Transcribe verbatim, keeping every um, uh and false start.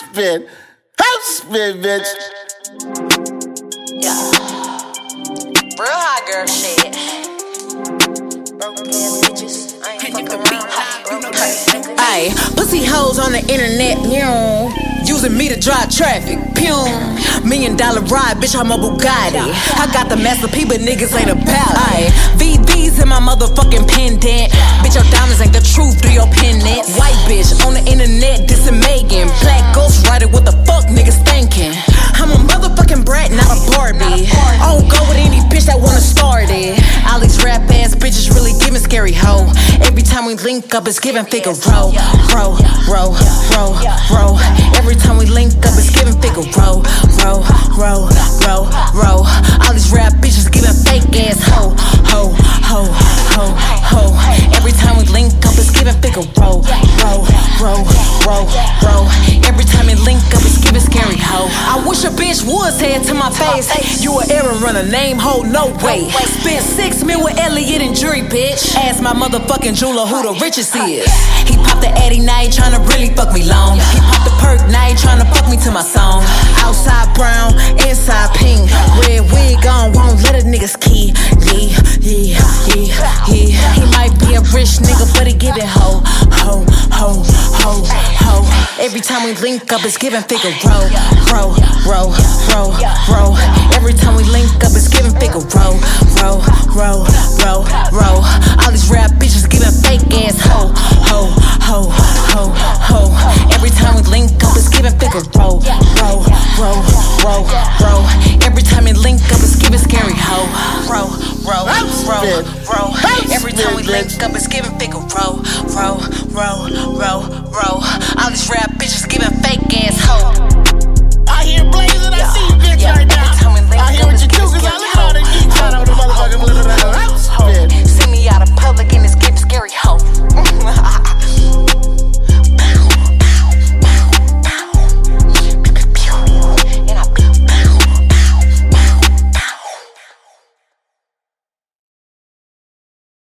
spin. House spin, bitch. Yeah. Real hot girl shit. Broke ass bitches. I ain't fucking around. Broke ass niggas. Ayy, pussy hoes on the internet, meow. Using me to drive traffic, pew. Million dollar ride, bitch, I'm a Bugatti. I got the Master P, but niggas ain't about it. Ayy, V V's in my motherfucking pendant. Bitch, your diamonds ain't the truth, do your pendants. White bitch on the internet, dissing Megan. Black ghost rider, what the fuck niggas thinking? I'm a motherfucking brat, not a Barbie. I don't go with any bitch that wanna start it. All these rap ass bitches really giving scary hoe. Every time we link up, it's giving figure roll, roll, roll, roll, roll. Every time we link up, it's giving figure roll, roll, roll, roll, roll. All these rap bitches giving fake ass hoe, hoe, hoe, hoe, hoe. Every time we link up, it's giving figure roll, roll, roll, roll, roll. Every time we link up, it's giving scary hoe. I wish a bitch would say it to my face. You an errand runner, name hold no weight. Spent six mil with Elliot and Jury, bitch. Ask my motherfucking jeweler who the richest is. He popped the Addy, now he tryna really fuck me long. He popped the perk, now he tryna fuck me to my song. Outside brown, inside pink. Red wig on, won't let a niggas key. Yeah, yeah, yeah, yeah. He might be a rich nigga, but he giving hoe, hoe, hoe, hoe, hoe. Every time we link up, it's giving figure roll, roll, roll, roll, roll. Every time we link up, it's giving figure roll, roll, roll, roll, roll. All these rap bitches giving fake ass hoe, hoe, hoe, hoe, hoe. Every time we link